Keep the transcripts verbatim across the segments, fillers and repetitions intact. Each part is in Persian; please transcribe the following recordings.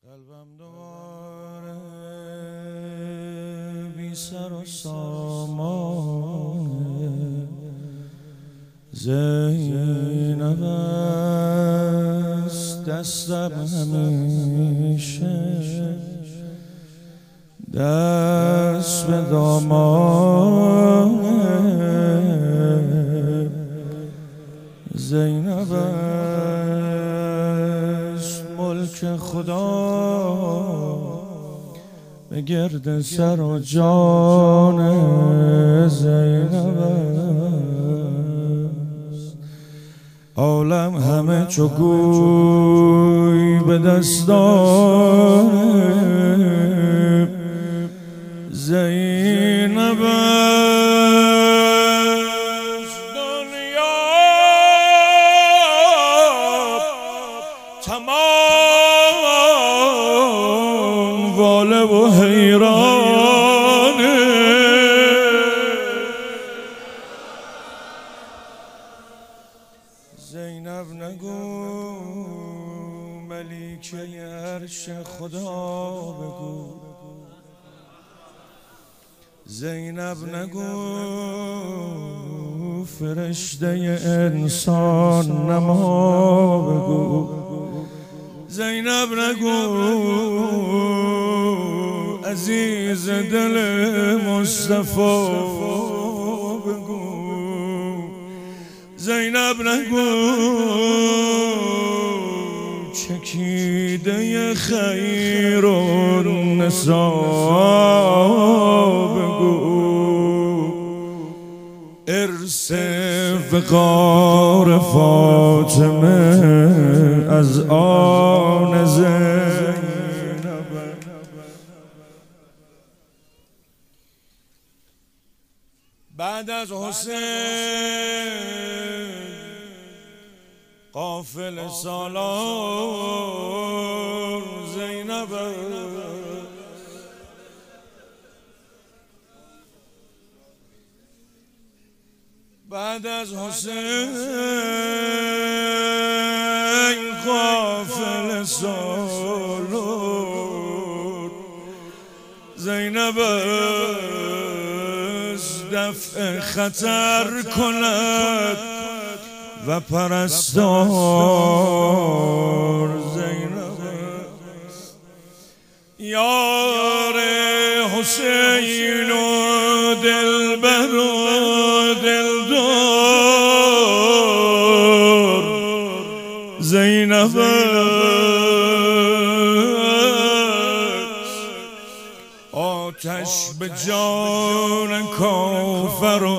قلبم دوباره بی سر و سامانه، زینب است دستم همیشه، دست به دامانه زینب است ملک خدا، به گرد سر و جان زینب است. عالم همه چو گوی به دستان زینب است. دنیا تمام واله و حیرانه، زینب نگو ملیکه عرش خدا بگو، زینب نگو فرشته انسان نما بگو، زینب نگو عزیز دل مصطفی بگو، زینب نگو چکیده خیر النساء بگو، ارث وقار فاطمه از آن زینب. بعد از حسین قافله سالار زینب، بعد از حسین قافله سالار زینب دفع خطر کند و پرستار زینب است. یار حسین و دلبر و دلدار زینب است. آتش به جان کافر و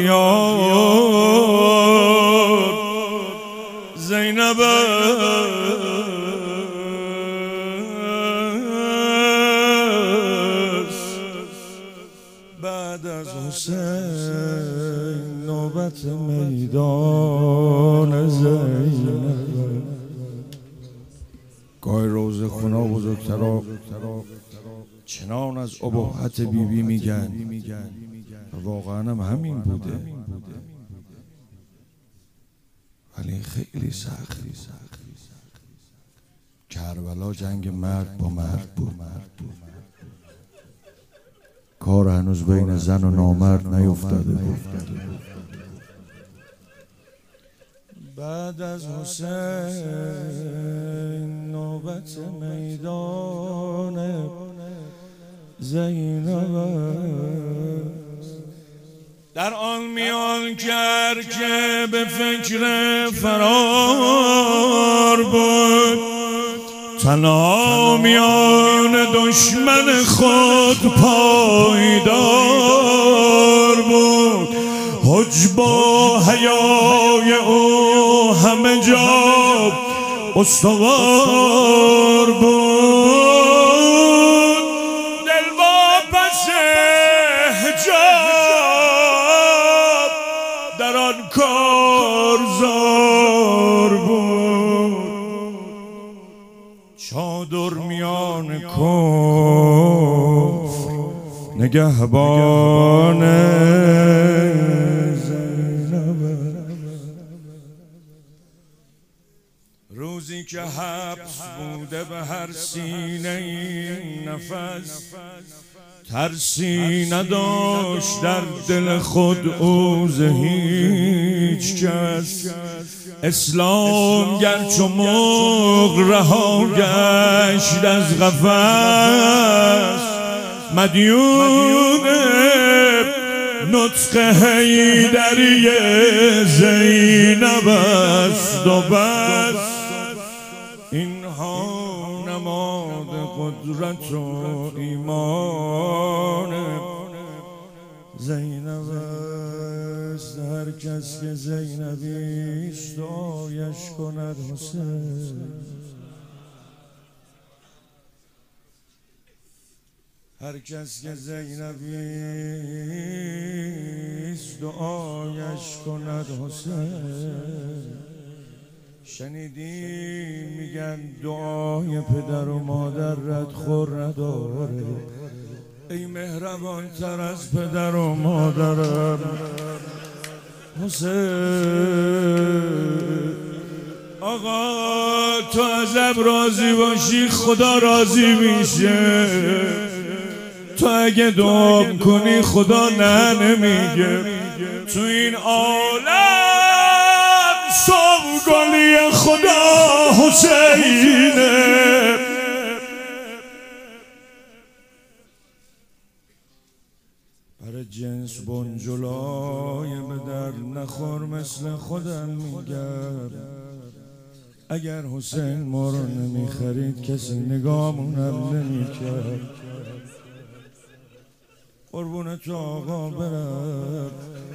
اغیار زینب است. بعد از حسین نوبت میدان زینب. گاهی روز خونه بزرگترا چنان از ابهت بیبی میگن و واقعا هم همین بوده، ولی خیلی سخت. کربلا جنگ مرد با مرد بود، کار هنوز بین زن و نامرد نیفتاده بود. بعد از حسین نوبت میدان زینب است. در آن میان کرد که به فکر فرار بود، تنها میان دشمن خود پایدار بود. حجب و حیای او همه جا استوار بود. دل با پس حجاب در آن کارزار بود. چادر میان کفر نگهبان زینب. روزی که حبس بوده به هر سینه این نفس، ترسی نداشت در دل خود او ز هیچ کس. اسلام گرچه مرغ رها گشت از قفس، مدیون نطق حیدری زینب است و بس. اینها نماد قدرت و ایمان زینب است. هر کس که زینبیست دعایش کند حسین. هر کس که زینبیست دعایش کند حسین. شنیدی میگن دعای پدر و مادرت خور نداره، ای مهربان تر از پدر و مادرم حسین. آقا تو ازم راضی باشی خدا راضی میشه، تو اگه دعا کنی خدا نه نمیگه. تو این عالم سوگلی خدا حسینه. برای جنس بنجلای به در نخور مثل خودم میگم. اگر حسین ما رو نمیخرید کسی نگامونم نمیکرد. قربون تو آقا برم.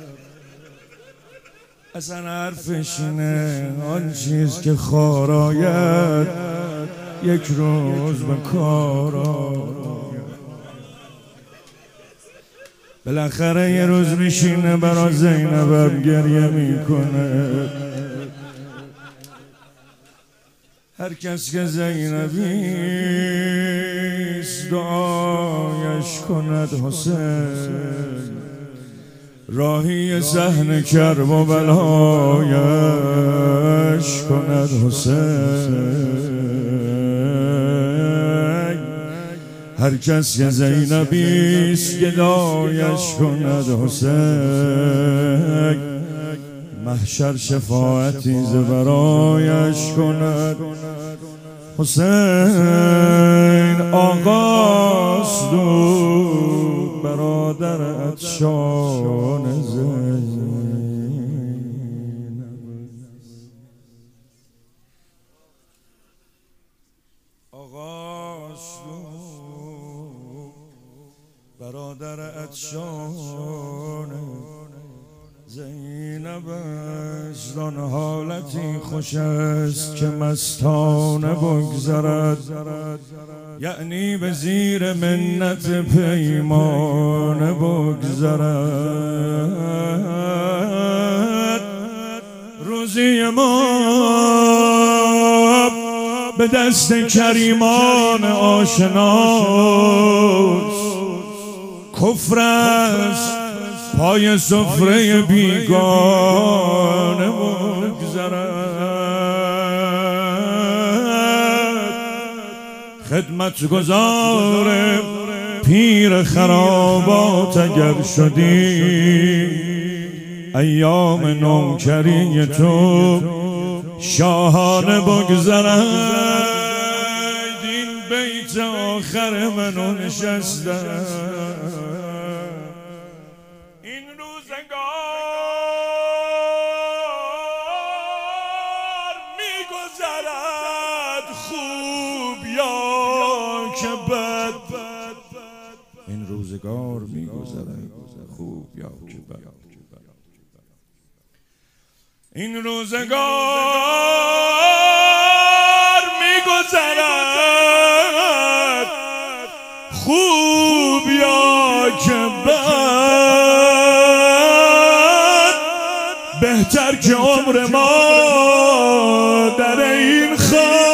اصلا حرفش اینه آن چیز که خار آید یک روز به کار آید. بالاخره یه روز میشینه برا زینبم گریه میکنه. هر کس که زینبیست دعایش کند حسین. راهی صحن کرب و بلایش کند حسین. هر کس که زینبیست گدایش کند حسین. محشر شفاعتی ز برایش کند حسین. آقاست و برادر عطشان زینب. آقاست و برادر عطشان زینب است. آن حالتی خوش است که مستانه بگذرد، یعنی به زیر منت پیمانه بگذرد. روزی ما به دست کریمان آشناست. کفر است پای سفره بیگانه بگذرد. خدمتگزار پیر خرابات اگر شدی، ایام نوکری تو شاهانه بگذرد. این بیت آخر منو نشستم. این روزگار میگذرد خوب یا که بد. این روزگار میگذرد خوب یا که بد. این روزگار میگذرد خوب یا که بد. بهتر که عمر ما در این خانه